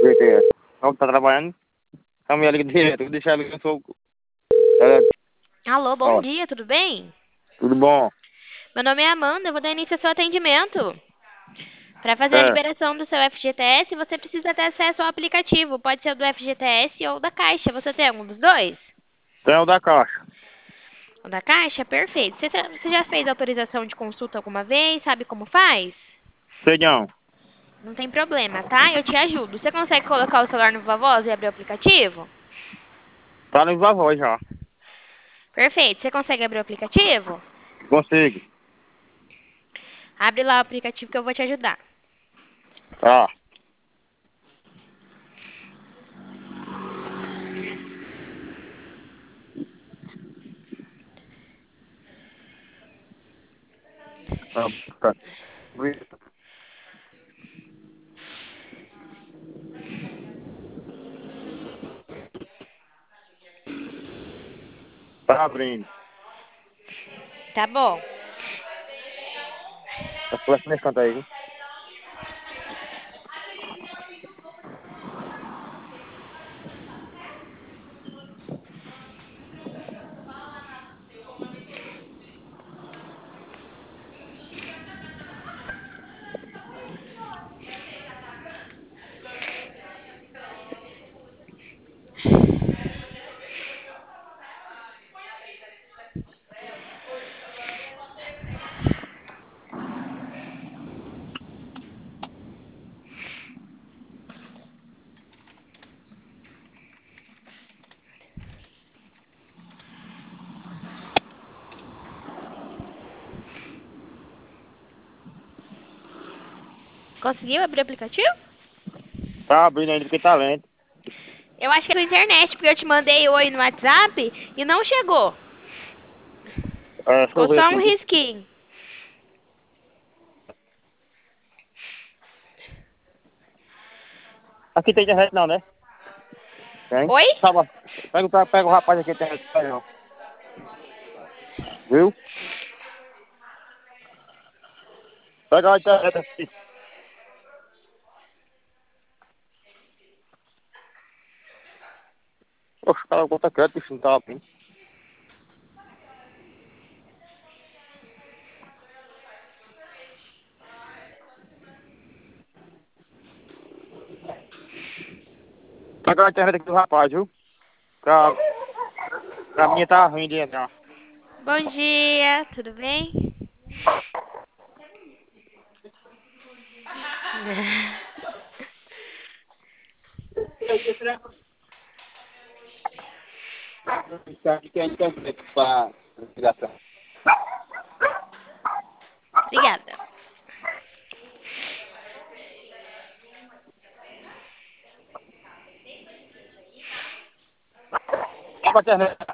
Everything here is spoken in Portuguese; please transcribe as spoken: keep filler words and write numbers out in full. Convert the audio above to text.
G T S. Não tá trabalhando? Chama ela aqui direto, vou deixar ela que eu sou... Ela... Alô, bom Ó, dia, tudo bem? tudo bom? Meu nome é Amanda, eu vou dar início ao seu atendimento. Para fazer a É, liberação do seu F G T S, você precisa ter acesso ao aplicativo. Pode ser o do F G T S ou da Caixa. Você tem algum dos dois? tem o da caixa. O da Caixa? Perfeito. Você, você já fez autorização de consulta alguma vez? Sabe como faz? Sei não. Não tem problema, tá? Eu te ajudo. Você consegue colocar o celular no Viva Voz e abrir o aplicativo? Tá no Viva Voz já. Perfeito. Você consegue abrir o aplicativo? Consigo. Abre lá o aplicativo que eu vou te ajudar. Tá. Tá. Tá. Tá abrindo. Tá bom. Tá flashando nesse canto aí, viu? Conseguiu abrir o aplicativo? Tá abrindo ainda porque tá lento. Eu acho que é a internet, porque eu te mandei oi no WhatsApp e não chegou. É, deixa eu Ficou ver só um aqui, viu? risquinho. Aqui tem internet não, né? Tem? Oi? Tá bom. Pega, pega, pega o rapaz aqui, tem internet não. Viu? Pega a internet aqui. Oxe, o cara bota quieto, bicho, não tá abrindo. Pega a internet aqui do rapaz, viu? Pra, pra minha tá ruim de entrar. Bom dia, tudo bem? Aqui tem internet pra ligação. Obrigada. Pega a internet.